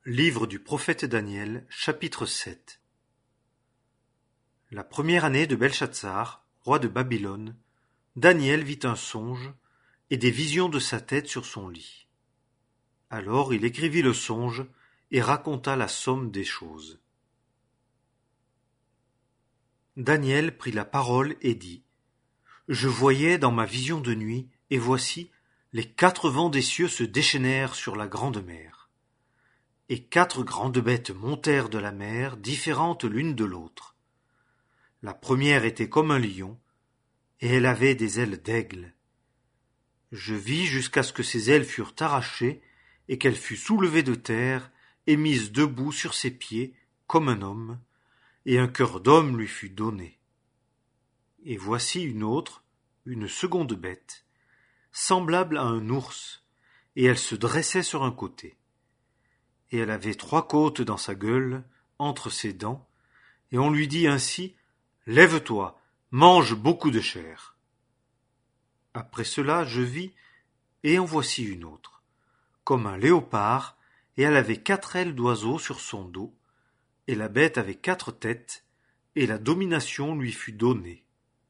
Livre du prophète Daniel, chapitre 7. La première année de Belshazzar, roi de Babylone, Daniel vit un songe et des visions de sa tête sur son lit. Alors il écrivit le songe et raconta la somme des choses. Daniel prit la parole et dit : Je voyais dans ma vision de nuit, et voici, les 4 vents des cieux se déchaînèrent sur la grande mer. Et 4 grandes bêtes montèrent de la mer, différentes l'une de l'autre. La première était comme un lion, et elle avait des ailes d'aigle. Je vis jusqu'à ce que ses ailes furent arrachées, et qu'elle fût soulevée de terre, et mise debout sur ses pieds, comme un homme, et un cœur d'homme lui fut donné. Et voici une autre, une seconde bête, semblable à un ours, et elle se dressait sur un côté. Et elle avait 3 côtes dans sa gueule, entre ses dents, et on lui dit ainsi : Lève-toi, mange beaucoup de chair. Après cela, je vis, et en voici une autre, comme un léopard, et elle avait 4 ailes d'oiseau sur son dos, et la bête avait 4 têtes, et la domination lui fut donnée.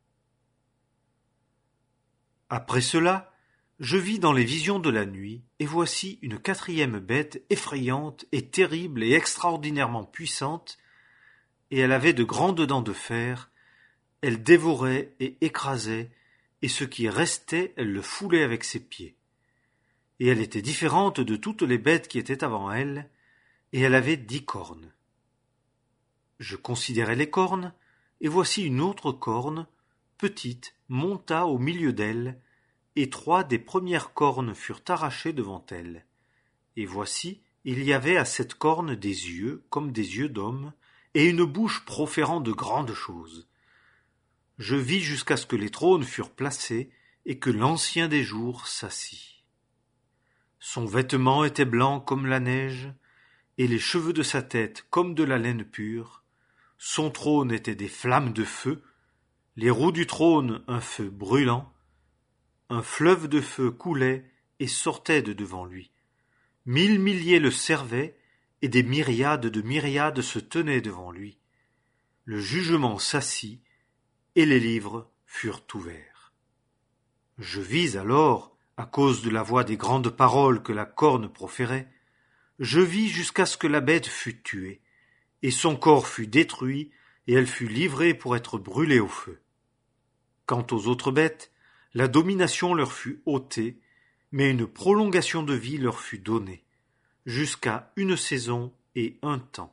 Après cela, je vis dans les visions de la nuit, et voici une 4e bête effrayante et terrible et extraordinairement puissante, et elle avait de grandes dents de fer, elle dévorait et écrasait, et ce qui restait, elle le foulait avec ses pieds. Et elle était différente de toutes les bêtes qui étaient avant elle, et elle avait 10 cornes. Je considérai les cornes, et voici une autre corne, petite, monta au milieu d'elle, et 3 des premières cornes furent arrachées devant elle. Et voici, il y avait à cette corne des yeux, comme des yeux d'homme, et une bouche proférant de grandes choses. Je vis jusqu'à ce que les trônes furent placés, et que l'Ancien des jours s'assit. Son vêtement était blanc comme la neige, et les cheveux de sa tête comme de la laine pure. Son trône était des flammes de feu, les roues du trône un feu brûlant. Un fleuve de feu coulait et sortait de devant lui. 1000 milliers le servaient, et des myriades de myriades se tenaient devant lui. Le jugement s'assit, et les livres furent ouverts. Je vis alors, à cause de la voix des grandes paroles que la corne proférait, je vis jusqu'à ce que la bête fût tuée, et son corps fut détruit, et elle fut livrée pour être brûlée au feu. Quant aux autres bêtes, la domination leur fut ôtée, mais une prolongation de vie leur fut donnée, jusqu'à 1 saison et 1 temps.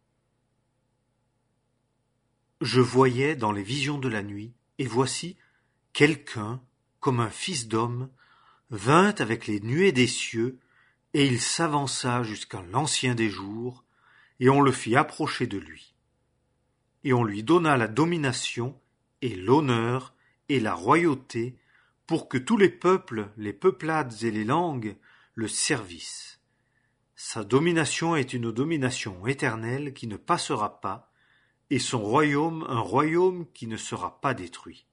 Je voyais dans les visions de la nuit, et voici, quelqu'un, comme un fils d'homme, vint avec les nuées des cieux, et il s'avança jusqu'à l'Ancien des jours, et on le fit approcher de lui. Et on lui donna la domination, et l'honneur, et la royauté, pour que tous les peuples, les peuplades et les langues le servissent. Sa domination est une domination éternelle qui ne passera pas, et son royaume un royaume qui ne sera pas détruit.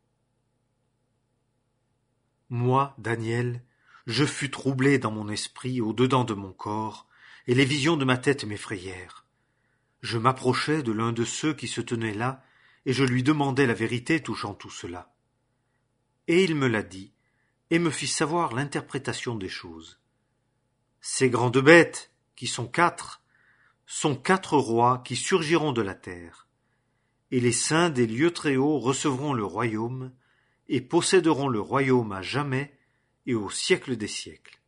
Moi, Daniel, je fus troublé dans mon esprit au-dedans de mon corps, et les visions de ma tête m'effrayèrent. Je m'approchai de l'un de ceux qui se tenaient là, et je lui demandai la vérité touchant tout cela. Et il me l'a dit, et me fit savoir l'interprétation des choses. Ces grandes bêtes, qui sont 4, sont 4 rois qui surgiront de la terre. Et les saints des lieux très hauts recevront le royaume, et posséderont le royaume à jamais et au siècle des siècles.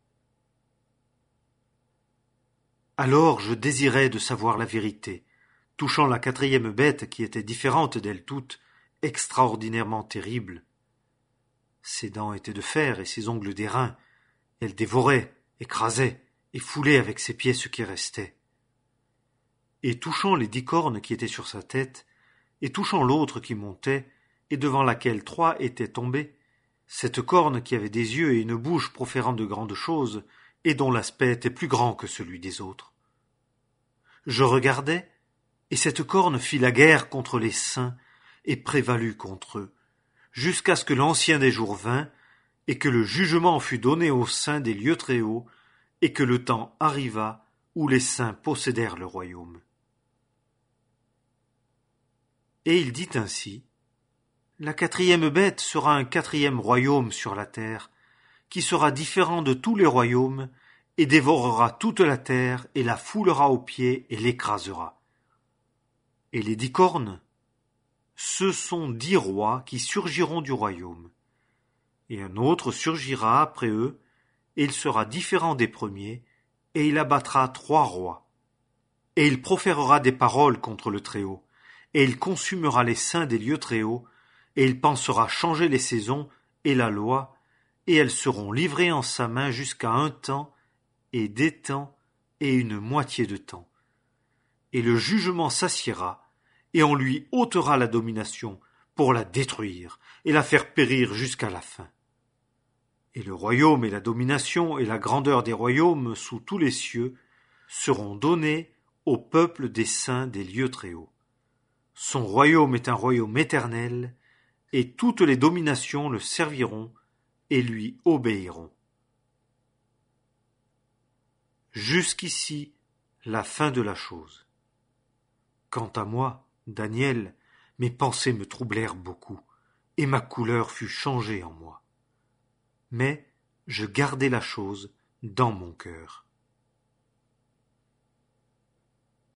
Alors je désirais de savoir la vérité, touchant la 4e bête qui était différente d'elles toutes, extraordinairement terrible. Ses dents étaient de fer et ses ongles d'airain. Elle dévorait, écrasait et foulait avec ses pieds ce qui restait. Et touchant les 10 cornes qui étaient sur sa tête, et touchant l'autre qui montait, et devant laquelle 3 étaient tombés, cette corne qui avait des yeux et une bouche proférant de grandes choses, et dont l'aspect était plus grand que celui des autres. Je regardais, et cette corne fit la guerre contre les saints, et prévalut contre eux, jusqu'à ce que l'Ancien des jours vînt, et que le jugement fut donné aux saints des lieux très hauts, et que le temps arriva où les saints possédèrent le royaume. Et il dit ainsi: la quatrième bête sera un quatrième royaume sur la terre, qui sera différent de tous les royaumes, et dévorera toute la terre, et la foulera aux pieds, et l'écrasera. Et les 10 cornes, ce sont 10 rois qui surgiront du royaume. Et un autre surgira après eux, et il sera différent des premiers, et il abattra 3 rois. Et il proférera des paroles contre le Très-Haut, et il consumera les saints des lieux très hauts, et il pensera changer les saisons et la loi, et elles seront livrées en sa main jusqu'à 1 temps, et des temps, et une moitié de temps. Et le jugement s'assiera, et on lui ôtera la domination pour la détruire, et la faire périr jusqu'à la fin. Et le royaume et la domination et la grandeur des royaumes sous tous les cieux seront donnés au peuple des saints des lieux très hauts. Son royaume est un royaume éternel, et toutes les dominations le serviront et lui obéiront. Jusqu'ici, la fin de la chose. Quant à moi, Daniel, mes pensées me troublèrent beaucoup, et ma couleur fut changée en moi. Mais je gardai la chose dans mon cœur.